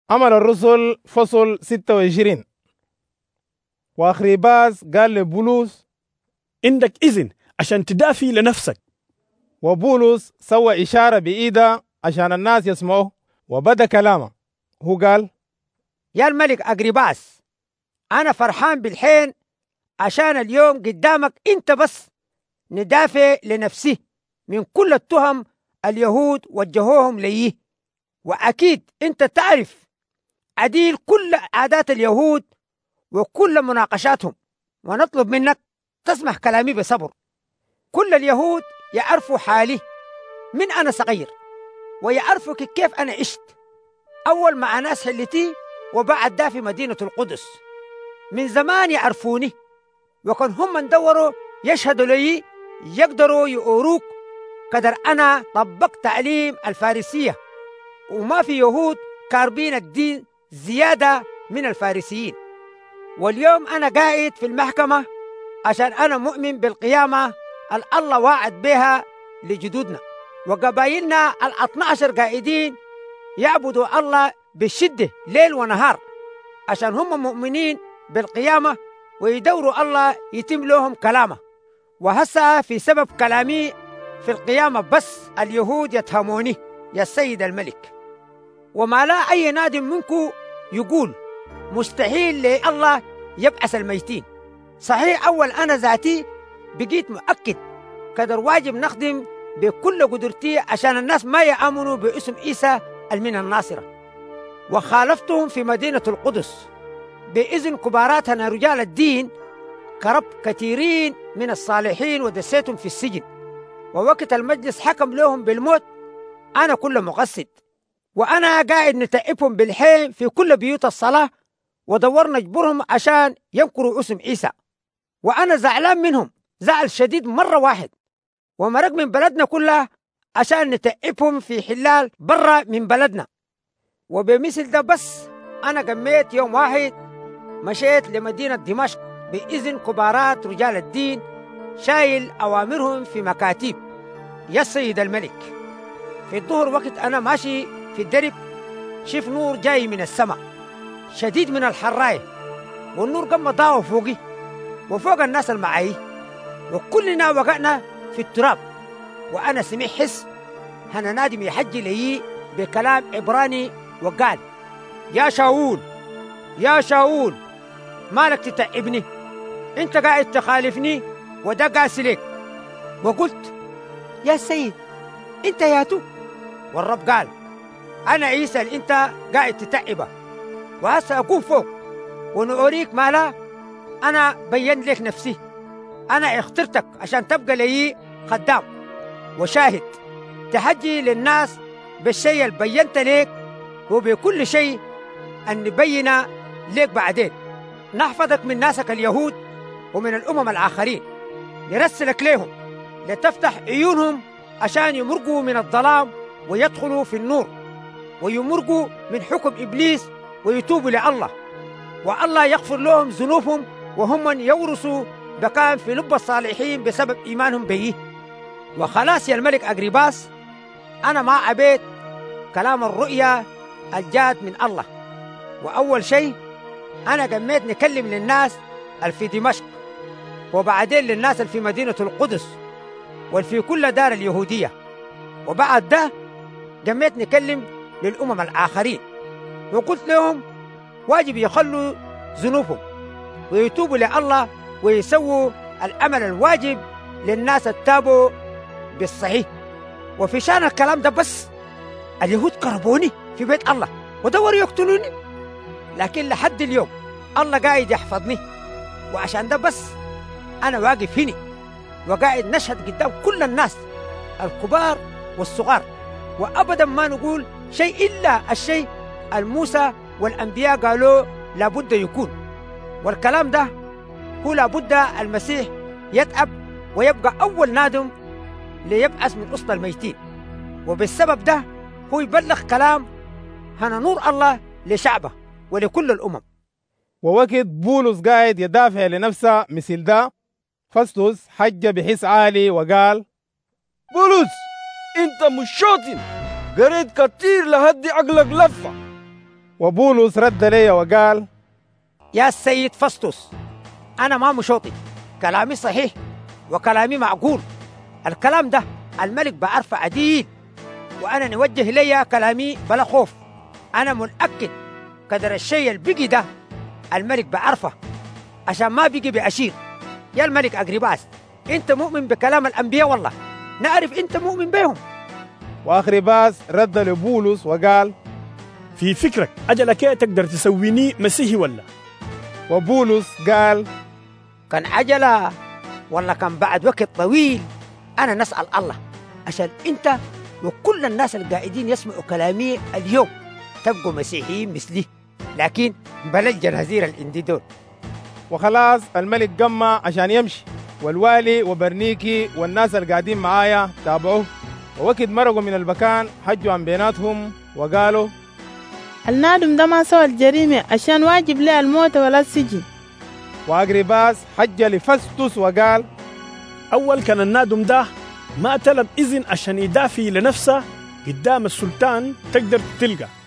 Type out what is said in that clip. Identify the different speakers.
Speaker 1: عمل الرسل فصل 26. وأخريباس قال لبولس:
Speaker 2: عندك إذن عشان تدافي لنفسك.
Speaker 1: وبولس سوى إشارة بإيده عشان الناس يسمعوه وبدأ كلامه. هو قال:
Speaker 3: يا الملك أغريباس، أنا فرحان بالحين عشان اليوم قدامك أنت بس ندافع لنفسي من كل التهم اليهود وجهوهم لي. وأكيد أنت تعرف عديل كل عادات اليهود وكل مناقشاتهم، ونطلب منك تسمح كلامي بصبر. كل اليهود يعرفوا حالي من أنا صغير، ويعرفوا كيف أنا عشت أول مع ناس حلتي وبعد ده في مدينة القدس. من زمان يعرفوني، وكان هم ندوروا يشهدوا لي يقدروا يؤروك قدر أنا طبقت تعليم الفارسية، وما في يهود كاربين الدين زيادة من الفارسيين. واليوم أنا قاعد في المحكمة عشان أنا مؤمن بالقيامة الله واعد بها لجدودنا، وقبائلنا 12 قاعدين يعبدوا الله بالشدة ليل ونهار عشان هم مؤمنين بالقيامة ويدوروا الله يتم لهم كلامه. وهسا في سبب كلامي في القيامة بس اليهود يتهموني يا السيد الملك. وما لا أي نادم منكم يقول مستحيل لله يبعث الميتين. صحيح أول أنا ذاتي بقيت مؤكد قدر واجب نخدم بكل قدرتي عشان الناس ما يآمنوا باسم عيسى المن الناصرة، وخالفتهم في مدينة القدس بإذن كباراتنا رجال الدين. كرب كثيرين من الصالحين ودسيتهم في السجن، ووقت المجلس حكم لهم بالموت أنا كل مقصد، وأنا قاعد نتعبهم بالحين في كل بيوت الصلاة ودورنا نجبرهم عشان ينكروا اسم عيسى. وأنا زعلان منهم زعل شديد مرة واحد، ومرق من بلدنا كلها عشان نتعبهم في حلال برا من بلدنا. وبمثل ده بس أنا قميت يوم واحد مشيت لمدينة دمشق بإذن كبارات رجال الدين شايل أوامرهم في مكاتب. يا السيد الملك، في الظهر وقت أنا ماشي في الدرب شف نور جاي من السماء شديد من الحراية، والنور قام ضاوه فوقي وفوق الناس المعاي، وكلنا وقعنا في التراب. وأنا سمع حس هنا نادم يحجي لي بكلام عبراني وقال: يا شاول يا شاول، مالك تتعبني؟ انت قاعد تخالفني وده قاسي لك. وقلت: يا سيد انت ياتو. والرب قال: انا عيسى اللي انت قاعد تتعبه، وهسه اقوم فوق ونوريك مالا. انا بين لك نفسي، انا اخترتك عشان تبقى لي خدام وشاهد، تحجي للناس بالشيء اللي بينت لك وبكل شيء ان نبينا لك بعدين. نحفظك من ناسك اليهود ومن الامم الاخرين، نرسلك لهم لتفتح عيونهم عشان يمرقوا من الظلام ويدخلوا في النور، ويمرقوا من حكم ابليس ويتوبوا لله، والله يغفر لهم ذنوبهم وهم يورثوا بكان في لب الصالحين بسبب ايمانهم به. وخلاص يا الملك أغريباس، انا ما عبيت كلام الرؤيا الجاد من الله. واول شيء انا قميت نكلم للناس في دمشق، وبعدين للناس في مدينة القدس وفي كل دار اليهودية، وبعد ده قميت نكلم للأمم الآخرين، وقلت لهم واجب يخلوا ذنوبهم ويتوبوا لله ويسووا العمل الواجب للناس التابوا بالصحيح. وفي شان الكلام ده بس اليهود قربوني في بيت الله ودوروا يقتلوني، لكن لحد اليوم الله قاعد يحفظني. وعشان ده بس أنا واقف هنا وقاعد نشهد قدام كل الناس الكبار والصغار، وأبدا ما نقول شيء إلا الشيء الموسى والأنبياء قالوا لابد يكون. والكلام ده هو لابد المسيح يتعب ويبقى أول نادم ليبعث من وسط الميتين، وبالسبب ده هو يبلغ كلام هنا نور الله لشعبه ولكل الأمم.
Speaker 1: ووقت بولس قاعد يدافع لنفسه مثل ده، فستوس حج بحس عالي وقال:
Speaker 4: بولس، انت مش شاطن، قريت كتير لهدي عقلك لفة.
Speaker 1: وبولس رد لي وقال:
Speaker 3: يا السيد فسطس، أنا ما مشوطي، كلامي صحيح وكلامي معقول. الكلام ده الملك بعرفه عديد، وأنا نوجه لي كلامي بلا خوف. أنا متأكد قدر الشيء البقي ده الملك بعرفه عشان ما بيجي بأشير. يا الملك أغريباس، أنت مؤمن بكلام الأنبياء، والله نعرف أنت مؤمن بهم.
Speaker 1: وأغريباس رد لبولس وقال:
Speaker 2: في فكرك أجلك تقدر تسويني مسيحي ولا؟
Speaker 1: وبولس قال:
Speaker 3: كان عجلة ولا كان بعد وقت طويل، أنا نسأل الله عشان أنت وكل الناس القاعدين يسمعوا كلامي اليوم تبقوا مسيحيين مثلي، لكن بلا الجنازير الانديدون.
Speaker 1: وخلاص الملك قمع عشان يمشي، والوالي وبرنيكي والناس اللي قاعدين معايا تابعوه، ووقت مرقوا من المكان حجوا عن بيناتهم وقالوا:
Speaker 4: النادم ده ما سوى الجريمة عشان واجب له الموت ولا السجن.
Speaker 1: وأغريباس حج لفستس وقال:
Speaker 2: أول كان النادم ده ما طلب إذن عشان يدافع لنفسه قدام السلطان تقدر تلقى،